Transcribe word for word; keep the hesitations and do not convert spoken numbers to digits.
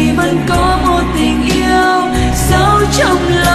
vẫn có một tình yêu sâu trong lòng.